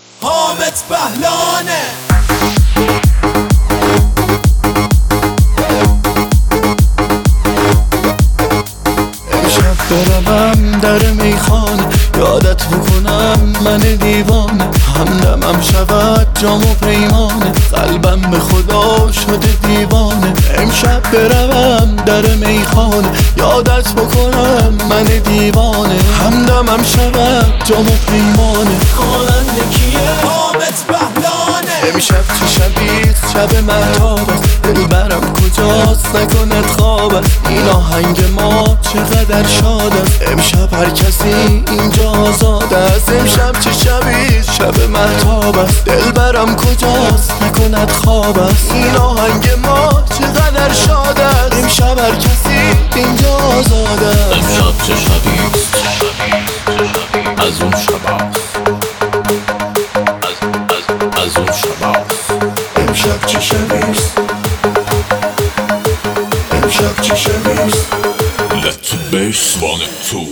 حامد بهلانه. امشب بروم در میخانه، یادت بکنم من دیوانه. همدمم شود جام و پیمانه، قلبم به خدا شده دیوانه. امشب بروم در میخانه، یادت بکنم من دیوانه. همدمم شود جام و پیمانه. خواننده کیه؟ حامد بهلانه. امشب چه شبیست؟ شب مهتاب است. دلبرم کجاست؟ نکند خواب است. این آهنگ ما چقدر شاد است. امشب هر کسی اینجا آزاد است. امشب چه شبیست؟ شب مهتاب است. دلبرم کجاست؟ نکند خواب است. این آهنگ ما چقدر شاد است. امشب هر کسی اینجا آزاد است. امشب چه شبیست؟ از اون شباست، از اون شباست. امشب چه شبیست؟ امشب چه شبیست؟ Let the bass run it too.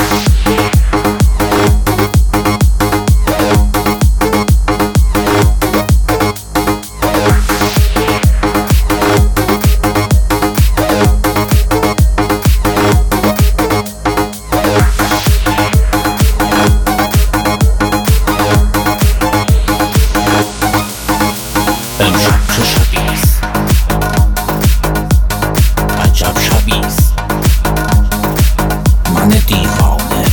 امشب چه شبیست؟ عجب شبیست. من دیوانه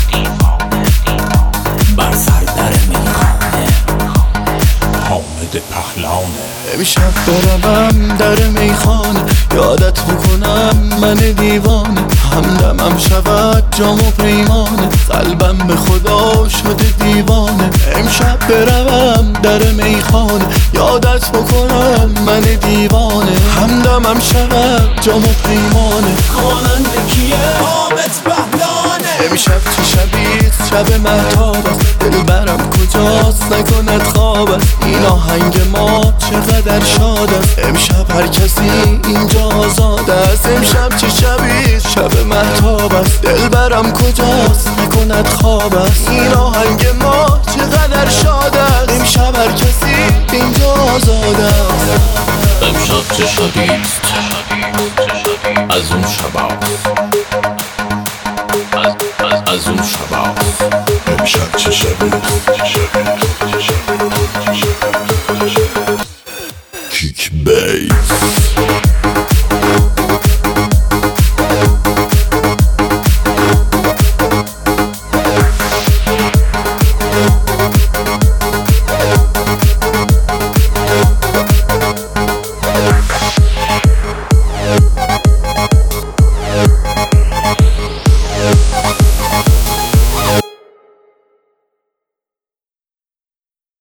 بر سر در میخانه، حامد پهلانه. امشب بروم در میخانه، یادت بکنم من دیوانه. همدمم شود جام و پیمانه، قلبم به خدا شده دیوانه. امشب بروم در میخانه، یادت بکنم من دیوانه. همدمم شود جام و پیمانه. خواننده کیه؟ حامد بهلانه. امشب چه شبیست؟ شب مهتاب است. دلبرم کجاست؟ نکند خواب است. این آهنگ ما چقدر شاد است. امشب هر کسی اینجا آزاد است. امشب چه شبیست؟ شب مهتاب است. دلبرم کجاست؟ نکند خواب است. این آهنگ ما چقدر شاد است. امشب هر کسی اینجا آزاد است. امشب چه شبیست؟ از اون شباست، از اون شباست. امشب چه شبیست؟